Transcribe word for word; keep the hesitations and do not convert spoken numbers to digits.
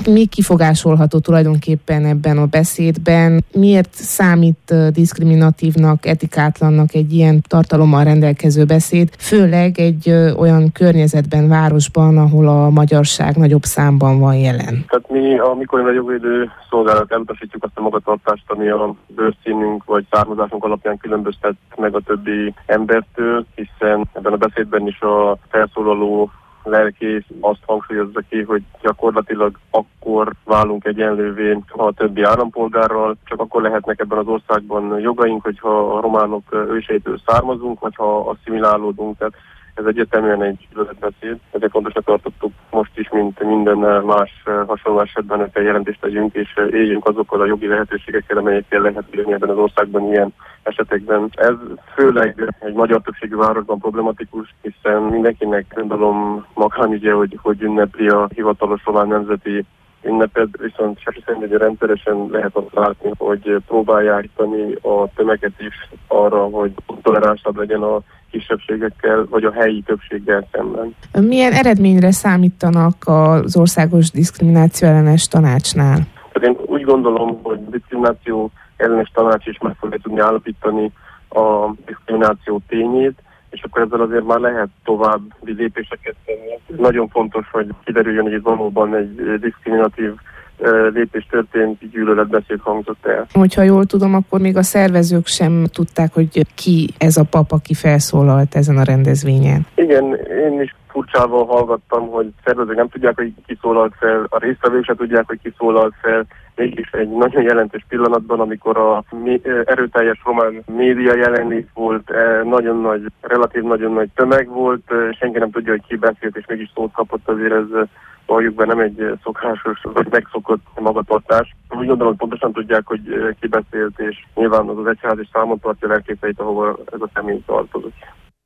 Mi kifogásolható tulajdonképpen ebben a beszédben? Miért számít diszkriminatívnak, etikátlannak egy ilyen tartalommal rendelkező beszéd, főleg egy olyan környezetben, városban, ahol a magyarság nagyobb számban van jelen? Tehát mi, amikor a jogvédő szolgálat elutasítjuk azt a magatartást, ami a bőrszínünk vagy származásunk alapján különböztet meg a többi embertől, hiszen ebben a beszédben is a felszólaló lelkész azt hangsúlyozza ki, hogy gyakorlatilag akkor válunk egyenlővé a többi állampolgárral, csak akkor lehetnek ebben az országban jogaink, hogyha a románok őseitől származunk, vagy ha asszimilálódunk. Tehát ez egyértelműen egy beszéd. Ezért fontosnak tartottuk most is, mint minden más hasonló esetben, hogy egy jelentést tegyünk, és éljünk azokkal a jogi lehetőségekkel, amelyekkel lehet élni ebben az országban ilyen esetekben. Ez főleg egy magyar többségű városban problematikus, hiszen mindenkinek gondolom magánügye, hogy, hogy ünnepli a hivatalos román nemzeti ünnepet, viszont szerint rendszeresen lehet azt látni, hogy próbálják tenni a tömeget is arra, hogy toleránsabb legyen a kisebbségekkel, vagy a helyi többséggel szemben. Milyen eredményre számítanak az Országos Diszkrimináció Ellenes Tanácsnál? Tehát én úgy gondolom, hogy a diszkrimináció ellenes tanács is meg fogja tudni állapítani a diszkrimináció tényét, és akkor ezzel azért már lehet további lépéseket tenni. Nagyon fontos, hogy kiderüljön, hogy itt valóban egy diszkriminatív lépés történt, gyűlöletbeszéd hangzott el. Hogyha jól tudom, akkor még a szervezők sem tudták, hogy ki ez a pap, aki felszólalt ezen a rendezvényen. Igen, én is furcsával hallgattam, hogy szervezők nem tudják, hogy ki szólalt fel, a résztvevők sem tudják, hogy ki szólalt fel, mégis egy nagyon jelentős pillanatban, amikor a erőteljes román média jelenlét volt, nagyon nagy, relatív nagyon nagy tömeg volt, senki nem tudja, hogy ki beszélt, és mégis szót kapott, azért ez valljuk be nem egy szokásos, vagy megszokott magatartás. Úgy gondolom, hogy pontosan tudják, hogy ki beszélt, és nyilván az az egyház is számon tartja lelkészeit, ahova ez a személy tartozik.